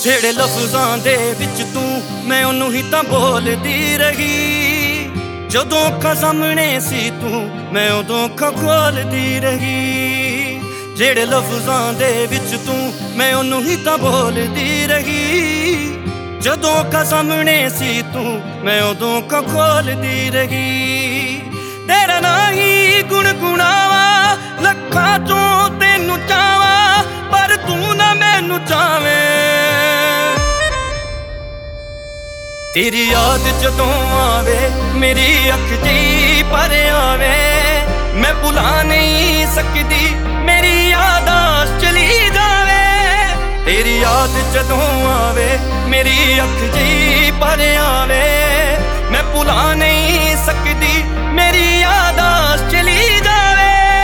ਜਿਹੜੇ ਲਫ਼ਜ਼ਾਂ ਦੇ ਵਿੱਚ ਤੂੰ ਮੈਂ ਉਹਨੂੰ ਹੀ ਤਾਂ ਬੋਲਦੀ ਰਹੀ। ਜਦੋਂ ਅੱਖਾਂ ਸਾਹਮਣੇ ਸੀ ਤੂੰ ਮੈਂ ਉਦੋਂ ਅੱਖਾਂ ਖੋਲਦੀ ਰਹੀ। ਜਿਹੜੇ ਲਫ਼ਜ਼ਾਂ ਦੇ ਵਿੱਚ ਤੂੰ ਮੈਂ ਉਹਨੂੰ ਹੀ ਤਾਂ ਬੋਲਦੀ ਰਹੀ। ਜਦੋਂ ਅੱਖਾਂ ਸਾਹਮਣੇ ਸੀ ਤੂੰ ਮੈਂ ਉਦੋਂ ਅੱਖਾਂ ਖੋਲਦੀ ਰਹੀ। ਤੇਰਾ ਨਾਂ ਹੀ ਗੁਣਗੁਣਾਵਾਂ, ਲੱਖਾਂ ਚੋਂ ਤੈਨੂੰ ਚਾਹਾਂ, ਪਰ ਤੂੰ ਨਾ ਮੈਨੂੰ ਚਾਵੇਂ। ਤੇਰੀ ਯਾਦ ਜਦੋਂ ਆਵੇ ਮੇਰੀ ਅੱਖ ਜੀ ਭਰ ਆਵੇ। ਮੈਂ ਭੁਲਾ ਨਹੀਂ ਸਕਦੀ ਮੇਰੀ ਯਾਦਾਂ ਚਲੀ ਜਾਵੇ। ਤੇਰੀ ਯਾਦ ਜਦੋਂ ਆਵੇ ਮੇਰੀ ਅੱਖ ਜੀ ਭਰ ਆਵੇ। ਮੈਂ ਭੁਲਾ ਨਹੀਂ ਸਕਦੀ ਮੇਰੀ ਯਾਦਾਂ ਚਲੀ ਜਾਵੇ।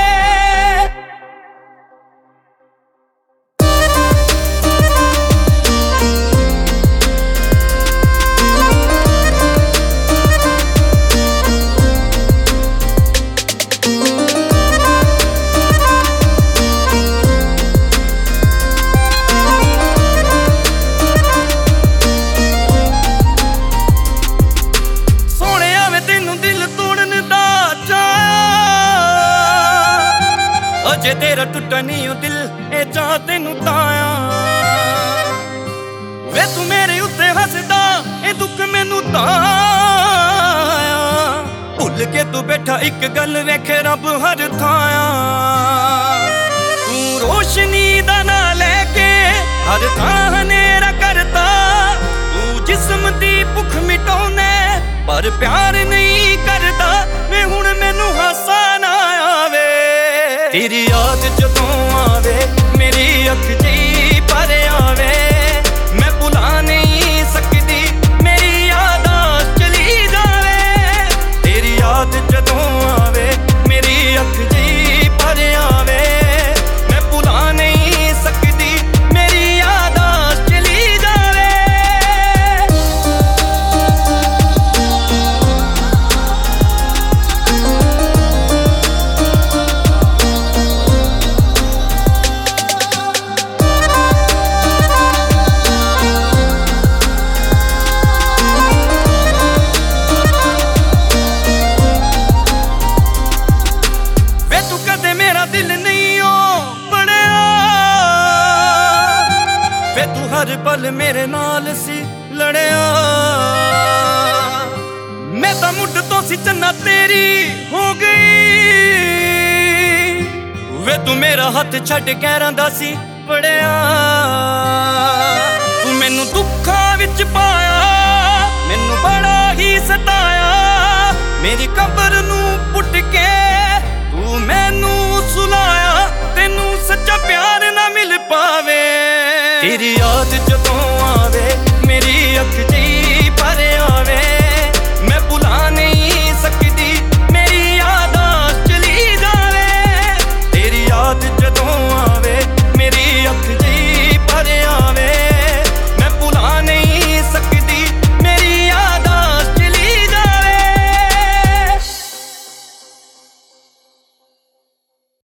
ਜੇ ਤੇਰਾ ਟੁੱਟਾ ਨੀ ਉਹ ਦਿਲ ਇਹ ਚਾਹ ਤੈਨੂੰ ਤਾਇਆ। ਵੇ ਤੂੰ ਮੇਰੇ ਉੱਤੇ ਹੱਸਦਾ ਇਹ ਦੁੱਖ ਮੈਨੂੰ ਤਾਇਆ। ਭੁੱਲ ਕੇ ਤੂੰ ਬੈਠਾ ਇੱਕ ਗੱਲ ਵੇਖੇ ਰੱਬ ਹਰ ਥਾਂ। ਤੂੰ ਰੋਸ਼ਨੀ ਦਾ ਨਾਂ ਲੈ ਕੇ ਹਰ ਥਾਂ ਹਨੇਰਾ ਕਰਦਾ। ਤੂੰ ਜਿਸਮ ਦੀ ਭੁੱਖ ਮਿਟਾਉਨੇ ਪਰ ਪਿਆਰ ਨਹੀਂ ਕਰਦਾ। ਵੇ ਹੁਣ ਮੈਨੂੰ ਹਾਸਾ ਨਾ ਆਵੇ। ਤੇਰੀ ਯਾਦ ਜਦੋਂ ਆਵੇ ਮੇਰੀ ਅੱਖ ਜੀ ਭਰ ਆਵੇ। ਮੈਂ ਭੁਲਾ ਨਹੀਂ ਸਕਦੀ ਮੇਰੀ ਯਾਦਾਂ ਚਲੀ ਜਾਵੇ। ਤੇਰੀ ਯਾਦ ਜਦੋਂ ਆਵੇ ਮੇਰੀ ਅੱਖ ਜੀ ਭਰ ਆਵੇ। ਮੈਂ ਭੁਲਾ ਨਹੀਂ ਸਕਦੀ ਮੇਰੀ ਯਾਦਾਂ ਚਲੀ ਜਾਵੇ। ਵੇ ਤੂੰ ਹਰ ਪਲ ਮੇਰੇ ਨਾਲ ਸੀ ਲੜਿਆ। ਮੈਂ ਤਾਂ ਮੁੱਢ ਤੋਂ ਸੀ ਚੰਨਾ ਤੇਰੀ ਹੋ ਗਈ। ਵੇ ਤੂੰ ਮੇਰਾ ਹੱਥ ਛੱਡ ਗੈਰਾਂ ਦਾ ਸੀ ਫੜਿਆ। ਤੂੰ ਮੈਨੂੰ ਦੁੱਖਾਂ ਵਿੱਚ ਪਾਇਆ, ਮੈਨੂੰ ਬੜਾ ਹੀ ਸਤਾਇਆ। ਮੇਰੀ